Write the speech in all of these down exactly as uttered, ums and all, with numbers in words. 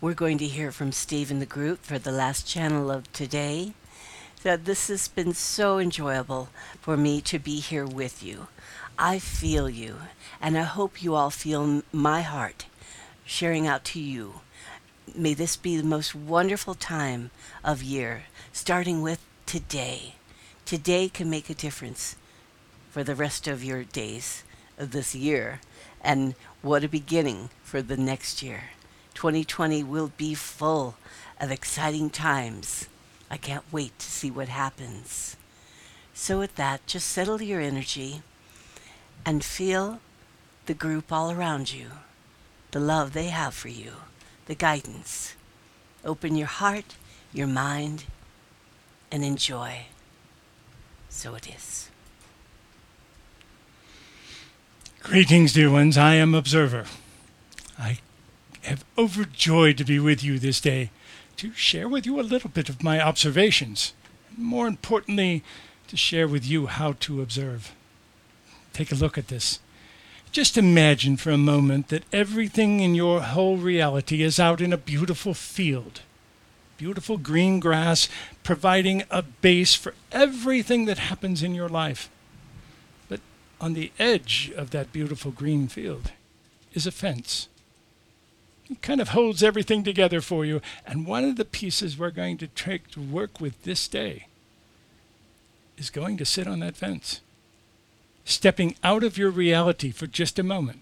we're going to hear from Steve and the group for the last channel of today. So this has been so enjoyable for me to be here with you. I feel you, and I hope you all feel m- my heart sharing out to you. May this be the most wonderful time of year, starting with today. Today can make a difference for the rest of your days of this year, and what a beginning for the next year. twenty twenty will be full of exciting times. I can't wait to see what happens. So with that, just settle your energy and feel the group all around you, the love they have for you, the guidance. Open your heart, your mind, and enjoy. So it is. Greetings, dear ones. I am Observer. I am overjoyed to be with you this day to share with you a little bit of my observations. More importantly, to share with you how to observe. Take a look at this. Just imagine for a moment that everything in your whole reality is out in a beautiful field. Beautiful green grass providing a base for everything that happens in your life. But on the edge of that beautiful green field is a fence. It kind of holds everything together for you. And one of the pieces we're going to take to work with this day is going to sit on that fence, stepping out of your reality for just a moment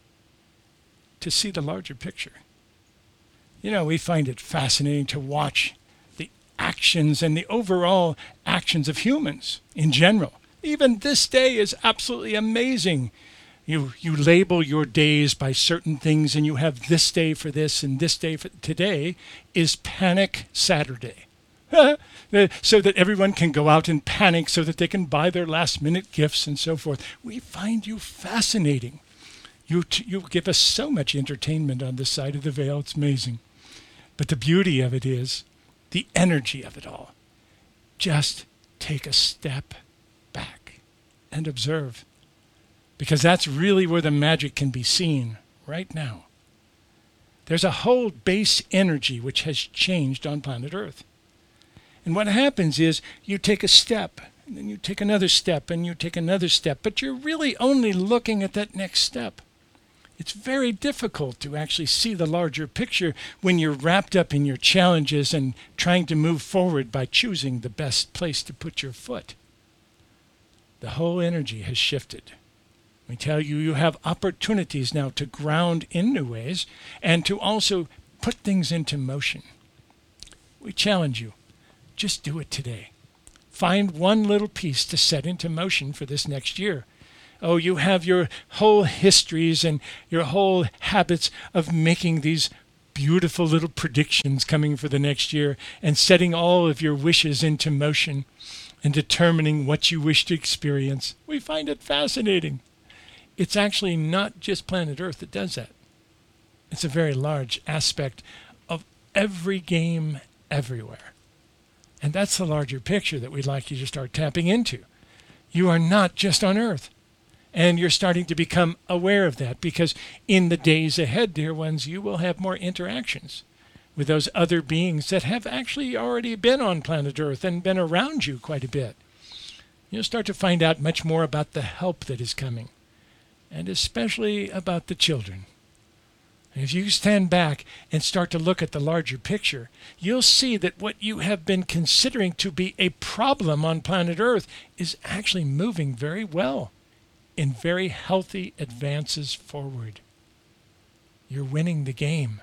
to see the larger picture. You know, we find it fascinating to watch the actions and the overall actions of humans in general. Even this day is absolutely amazing. You you label your days by certain things, and you have this day for this and this day for today is Panic Saturday. So that everyone can go out and panic so that they can buy their last minute gifts and so forth. We find you fascinating. You t- you give us so much entertainment on this side of the veil. It's amazing. But the beauty of it is the energy of it all. Just take a step back and observe. Because that's really where the magic can be seen right now. There's a whole base energy which has changed on planet Earth. And what happens is you take a step, and then you take another step, and you take another step, but you're really only looking at that next step. It's very difficult to actually see the larger picture when you're wrapped up in your challenges and trying to move forward by choosing the best place to put your foot. The whole energy has shifted. We tell you you have opportunities now to ground in new ways and to also put things into motion. We challenge you. Just do it today. Find one little piece to set into motion for this next year. Oh, you have your whole histories and your whole habits of making these beautiful little predictions coming for the next year and setting all of your wishes into motion and determining what you wish to experience. We find it fascinating. It's actually not just planet Earth that does that. It's a very large aspect of every game everywhere. And that's the larger picture that we'd like you to start tapping into. You are not just on Earth. And you're starting to become aware of that because in the days ahead, dear ones, you will have more interactions with those other beings that have actually already been on planet Earth and been around you quite a bit. You'll start to find out much more about the help that is coming, and especially about the children. And if you stand back and start to look at the larger picture, you'll see that what you have been considering to be a problem on planet Earth is actually moving very well in very healthy advances forward. You're winning the game.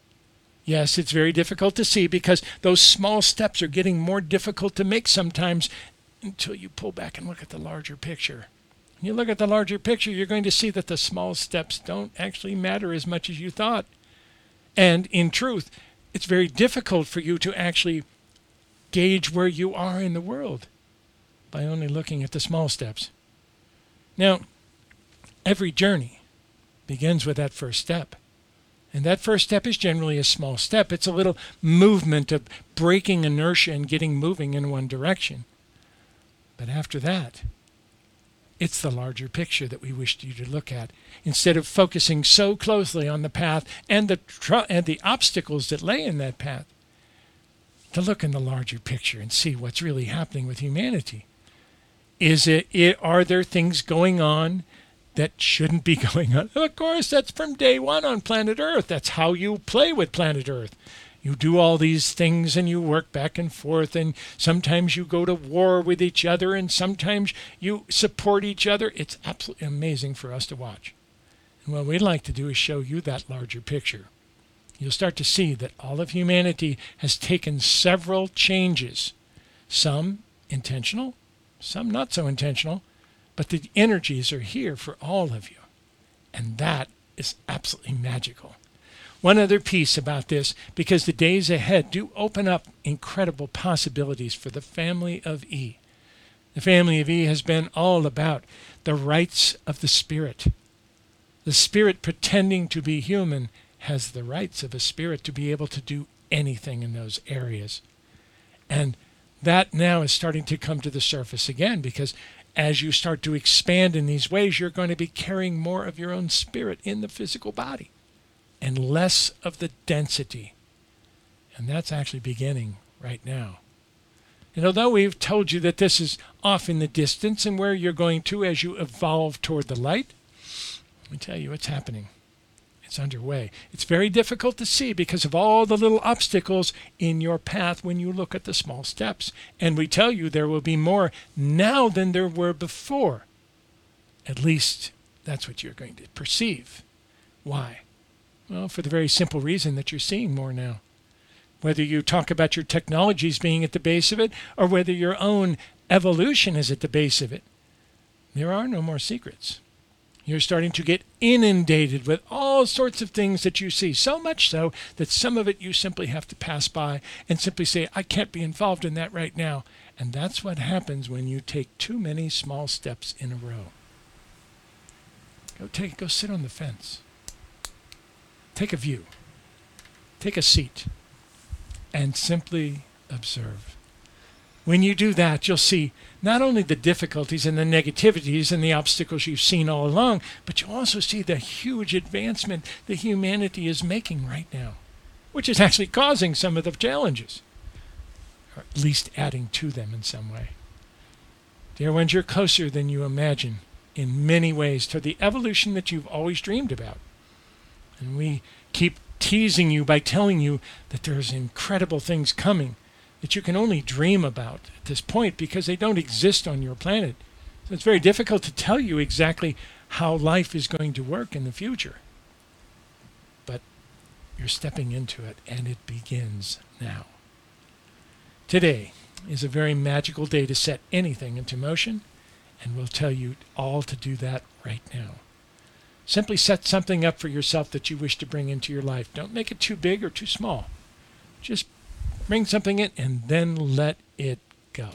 Yes, it's very difficult to see because those small steps are getting more difficult to make sometimes until you pull back and look at the larger picture. When you look at the larger picture, you're going to see that the small steps don't actually matter as much as you thought. And in truth, it's very difficult for you to actually gauge where you are in the world by only looking at the small steps. Now, every journey begins with that first step. And that first step is generally a small step. It's a little movement of breaking inertia and getting moving in one direction. But after that, It's the larger picture that we wished you to look at, instead of focusing so closely on the path and the tr- and the obstacles that lay in that path. To look in the larger picture and see what's really happening with humanity. Is it, it are there things going on that shouldn't be going on? Of course, that's from day one on planet Earth. That's how you play with planet Earth. You do all these things and you work back and forth, and sometimes you go to war with each other, and sometimes you support each other. It's absolutely amazing for us to watch. And what we'd like to do is show you that larger picture. You'll start to see that all of humanity has taken several changes, some intentional, some not so intentional, but the energies are here for all of you. And that is absolutely magical. One other piece about this, because the days ahead do open up incredible possibilities for the family of E. The family of E has been all about the rights of the spirit. The spirit pretending to be human has the rights of a spirit to be able to do anything in those areas. And that now is starting to come to the surface again, because as you start to expand in these ways, you're going to be carrying more of your own spirit in the physical body and less of the density. And that's actually beginning right now. And although we've told you that this is off in the distance and where you're going to as you evolve toward the light, let me tell you what's happening. It's underway. It's very difficult to see because of all the little obstacles in your path when you look at the small steps. And we tell you there will be more now than there were before. At least that's what you're going to perceive. Why? Well, for the very simple reason that you're seeing more now. Whether you talk about your technologies being at the base of it, or whether your own evolution is at the base of it, there are no more secrets. You're starting to get inundated with all sorts of things that you see, so much so that some of it you simply have to pass by and simply say, I can't be involved in that right now. And that's what happens when you take too many small steps in a row. Go take, go sit on the fence. Take a view. Take a seat. And simply observe. When you do that, you'll see not only the difficulties and the negativities and the obstacles you've seen all along, but you'll also see the huge advancement that humanity is making right now, which is actually causing some of the challenges, or at least adding to them in some way. Dear ones, you're closer than you imagine in many ways to the evolution that you've always dreamed about. And we keep teasing you by telling you that there's incredible things coming that you can only dream about at this point because they don't exist on your planet. So it's very difficult to tell you exactly how life is going to work in the future. But you're stepping into it, and it begins now. Today is a very magical day to set anything into motion, and we'll tell you all to do that right now. Simply set something up for yourself that you wish to bring into your life. Don't make it too big or too small. Just bring something in and then let it go.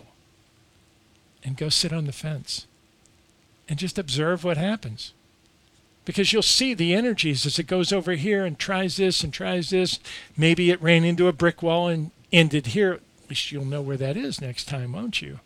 And go sit on the fence and just observe what happens. Because you'll see the energies as it goes over here and tries this and tries this. Maybe it ran into a brick wall and ended here. At least you'll know where that is next time, won't you?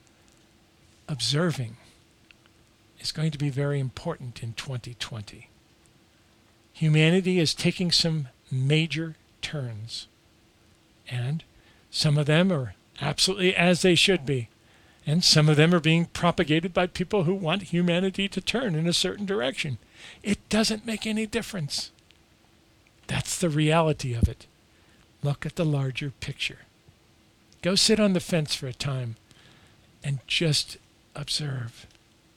Observing is going to be very important in twenty twenty. Humanity is taking some major turns. And some of them are absolutely as they should be. And some of them are being propagated by people who want humanity to turn in a certain direction. It doesn't make any difference. That's the reality of it. Look at the larger picture. Go sit on the fence for a time and just observe.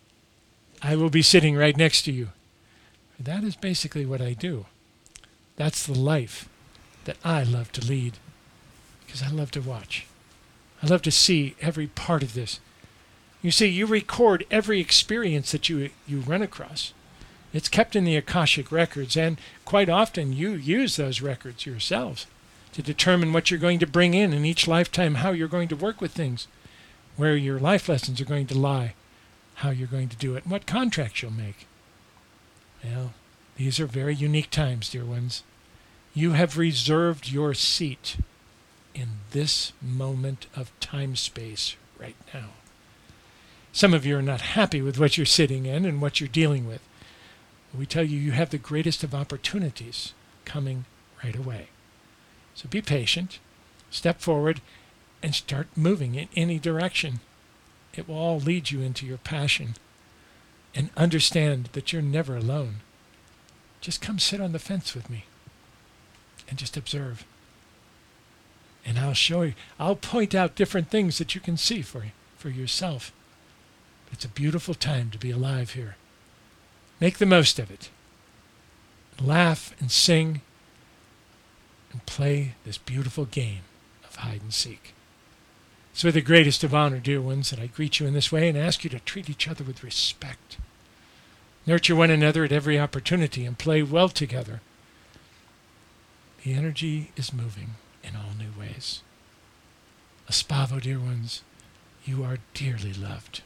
I will be sitting right next to you. That is basically what I do. That's the life that I love to lead. Because I love to watch. I love to see every part of this. You see, you record every experience that you you run across. It's kept in the Akashic records, and quite often you use those records yourselves to determine what you're going to bring in in each lifetime, how you're going to work with things, where your life lessons are going to lie, how you're going to do it, and what contracts you'll make. Well, these are very unique times, dear ones. You have reserved your seat in this moment of time-space right now. Some of you are not happy with what you're sitting in and what you're dealing with. We tell you you have the greatest of opportunities coming right away. So be patient, step forward, and start moving in any direction. It will all lead you into your passion. And understand that you're never alone. Just come sit on the fence with me and just observe. And I'll show you, I'll point out different things that you can see for, for yourself. It's a beautiful time to be alive here. Make the most of it. Laugh and sing and play this beautiful game of hide and seek. It's with the greatest of honor, dear ones, that I greet you in this way and ask you to treat each other with respect. Nurture one another at every opportunity and play well together. The energy is moving in all new ways. Espavo, dear ones, you are dearly loved.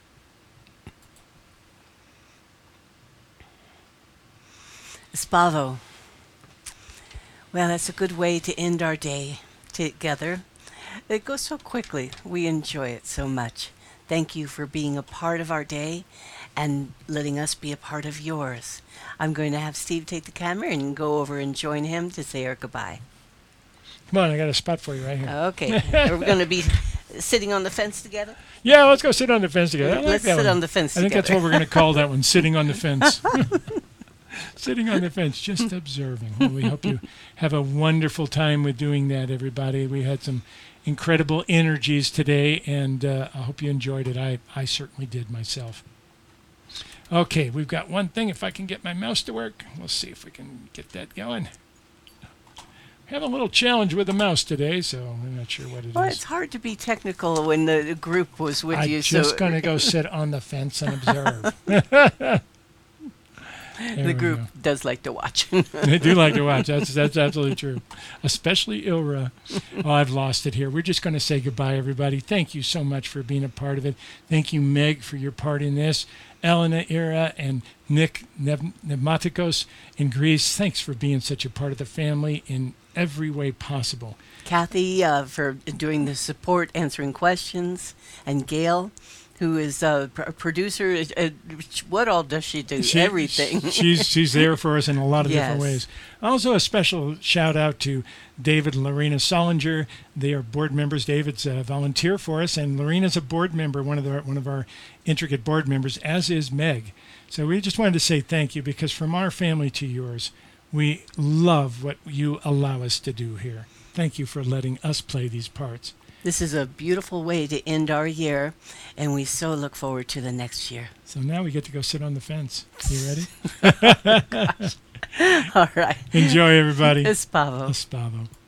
Espavo. Well, that's a good way to end our day together. It goes so quickly. We enjoy it so much. Thank you for being a part of our day and letting us be a part of yours. I'm going to have Steve take the camera and go over and join him to say our goodbye. Come on, I got a spot for you right here. Okay. Are we going to be sitting on the fence together? Yeah, let's go sit on the fence together. I like Let's that sit one. on the fence I think together. that's what we're going to call that one, sitting on the fence. Sitting on the fence, just observing. Well, we hope you have a wonderful time with doing that, everybody. We had some incredible energies today, and uh, I hope you enjoyed it. I, I certainly did myself. Okay, we've got one thing. If I can get my mouse to work, we'll see if we can get that going. Have a little challenge with the mouse today, so I'm not sure what it Well, is. it's hard to be technical when the group was with I'm you. just so going to go sit on the fence and observe. There the we group go. does like to watch. They do like to watch. That's that's absolutely true. Especially Ilra. Oh, I've lost it here. We're just going to say goodbye, everybody. Thank you so much for being a part of it. Thank you, Meg, for your part in this. Elena, Ira, and Nick Nev- Nevmatikos in Greece. Thanks for being such a part of the family in every way possible. Kathy uh, for doing the support, answering questions, and Gail, who is a pr- producer. Uh, what all does she do? She- Everything. She's she's there for us in a lot of different Yes. ways. Also, a special shout out to David and Lorena Solinger. They are board members. David's a volunteer for us, and Lorena's a board member, one of the one of our intricate board members, as is Meg. So we just wanted to say thank you, because from our family to yours, we love what you allow us to do here. Thank you for letting us play these parts. This is a beautiful way to end our year, and we so look forward to the next year. So now we get to go sit on the fence. You ready? All right. Enjoy, everybody. It's Pavo. Espavo.